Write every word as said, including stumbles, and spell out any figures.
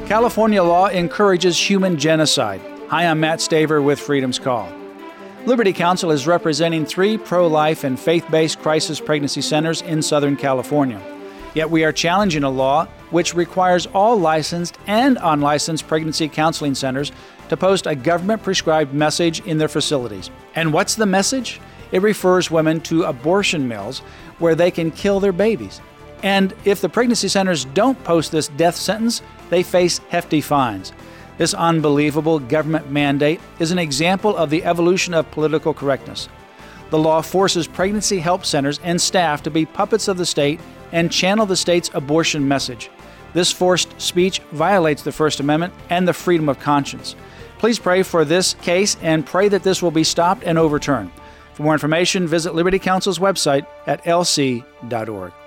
California law encourages human genocide. Hi, I'm Matt Staver with Freedom's Call. Liberty Counsel is representing three pro-life and faith-based crisis pregnancy centers in Southern California. Yet we are challenging a law which requires all licensed and unlicensed pregnancy counseling centers to post a government-prescribed message in their facilities. And what's the message? It refers women to abortion mills where they can kill their babies. And if the pregnancy centers don't post this death sentence, they face hefty fines. This unbelievable government mandate is an example of the evolution of political correctness. The law forces pregnancy help centers and staff to be puppets of the state and channel the state's abortion message. This forced speech violates the First Amendment and the freedom of conscience. Please pray for this case and pray that this will be stopped and overturned. For more information, visit Liberty Counsel's website at L C dot org.